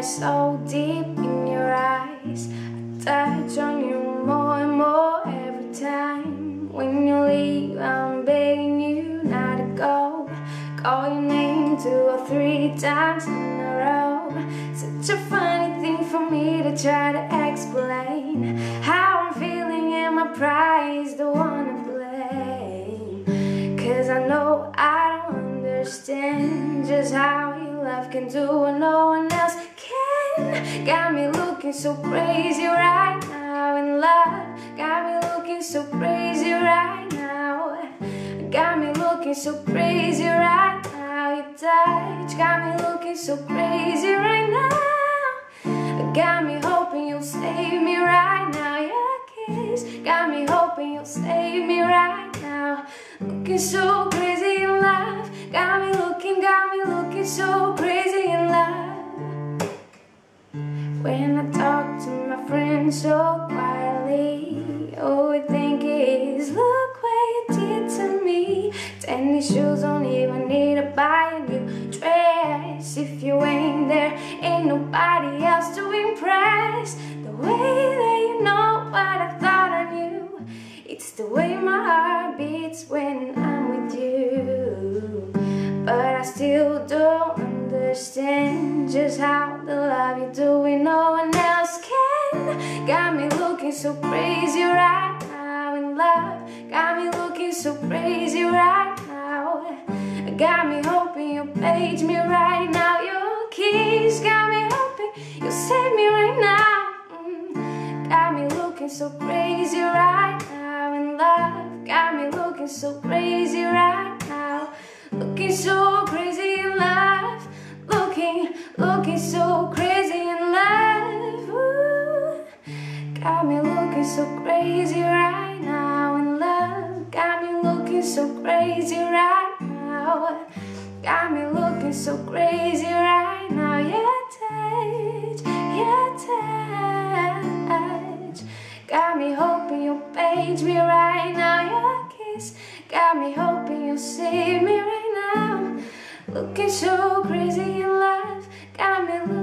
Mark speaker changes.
Speaker 1: stare so deep in your eyes. I touch on you more and more every time. When you leave, I'm begging you not to go. Call your name 2 or 3 times in a row. Such a funny thing for me to try to explain how I'm feeling, and my pride is the one to blame. 'Cause I know I don't understand just how your love can do what no one else can. Got me looking so crazy right now in love. Got me looking so crazy right now. Got me looking so crazy right now. Your touch got me looking so crazy right now. Got me hoping you'll save me right now. Your kiss got me hoping you'll save me right now. Looking so crazy in love. Got me looking so crazy in love. When I talk to my friends so quietly, all we think is, look what you did to me. Tennis shoes don't even need to buy a new dress. If you ain't there, ain't nobody else to impress. The way that you know what I thought I knew, it's the way my heart beats when I'm with you. But I still don't understand just how the love you do when no one else can. Got me looking so crazy right now in love. Got me looking so crazy right now. Got me hoping you'll page me right now. Your kiss got me hoping you'll save me right now. Got me looking so crazy right now in love. Got me looking so crazy right now. Looking so crazy in love. Looking so crazy in love. Ooh. Got me looking so crazy right now in love. Got me looking so crazy right now. Got me looking so crazy right now. Your touch, your touch. Got me hoping you'll page me right now. Your kiss got me hoping you'll save me right now. Looking so crazy in love. Got me looking